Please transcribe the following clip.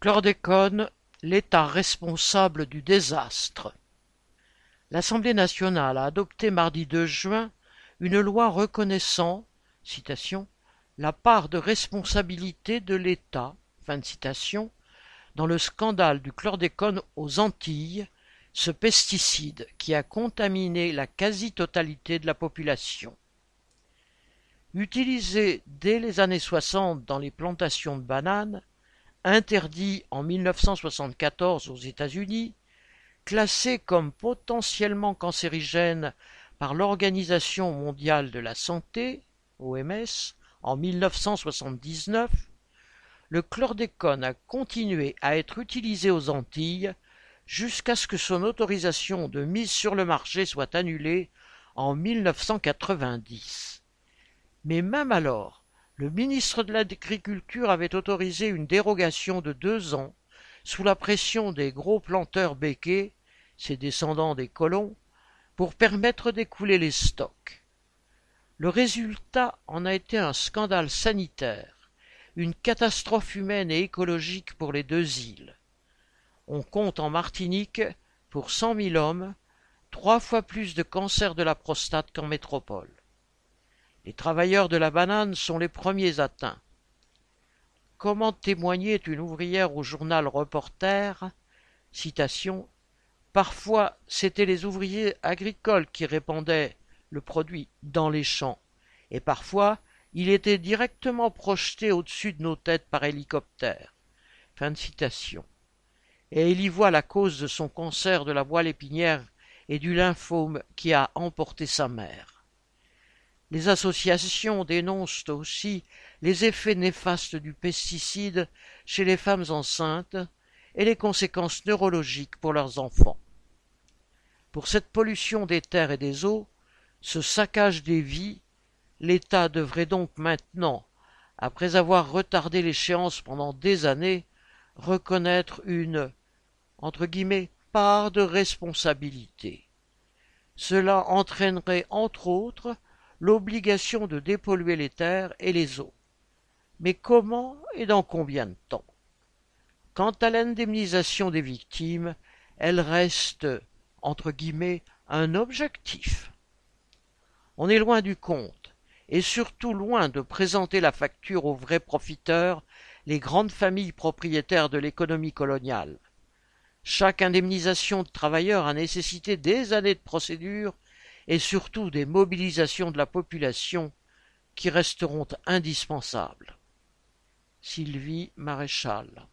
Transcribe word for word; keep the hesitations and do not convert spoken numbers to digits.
Chlordécone, l'État responsable du désastre. L'Assemblée nationale a adopté mardi deux juin une loi reconnaissant, citation, la part de responsabilité de l'État, fin de citation, dans le scandale du chlordécone aux Antilles, ce pesticide qui a contaminé la quasi-totalité de la population. Utilisé dès les années soixante dans les plantations de bananes, interdit en mille neuf cent soixante-quatorze aux États-Unis, classé comme potentiellement cancérigène par l'Organisation mondiale de la santé, O M S, en mille neuf cent soixante-dix-neuf, le chlordécone a continué à être utilisé aux Antilles jusqu'à ce que son autorisation de mise sur le marché soit annulée en mille neuf cent quatre-vingt-dix. Mais même alors, le ministre de l'Agriculture avait autorisé une dérogation de deux ans sous la pression des gros planteurs béquets, ses descendants des colons, pour permettre d'écouler les stocks. Le résultat en a été un scandale sanitaire, une catastrophe humaine et écologique pour les deux îles. On compte en Martinique, pour cent mille hommes, trois fois plus de cancers de la prostate qu'en métropole. Les travailleurs de la banane sont les premiers atteints. Comment témoignait une ouvrière au journal Reporter, citation, « Parfois, c'étaient les ouvriers agricoles qui répandaient le produit dans les champs, et parfois, il était directement projeté au-dessus de nos têtes par hélicoptère. » Fin de citation. Et il y voit la cause de son cancer de la moelle épinière et du lymphome qui a emporté sa mère. Les associations dénoncent aussi les effets néfastes du pesticide chez les femmes enceintes et les conséquences neurologiques pour leurs enfants. Pour cette pollution des terres et des eaux, ce saccage des vies, l'État devrait donc maintenant, après avoir retardé l'échéance pendant des années, reconnaître une, entre guillemets, part de responsabilité. Cela entraînerait, entre autres, l'obligation de dépolluer les terres et les eaux. Mais comment et dans combien de temps? Quant à l'indemnisation des victimes, elle reste, entre guillemets, un objectif. On est loin du compte, et surtout loin de présenter la facture aux vrais profiteurs, les grandes familles propriétaires de l'économie coloniale. Chaque indemnisation de travailleurs a nécessité des années de procédure et surtout des mobilisations de la population qui resteront indispensables. Sylvie Maréchal.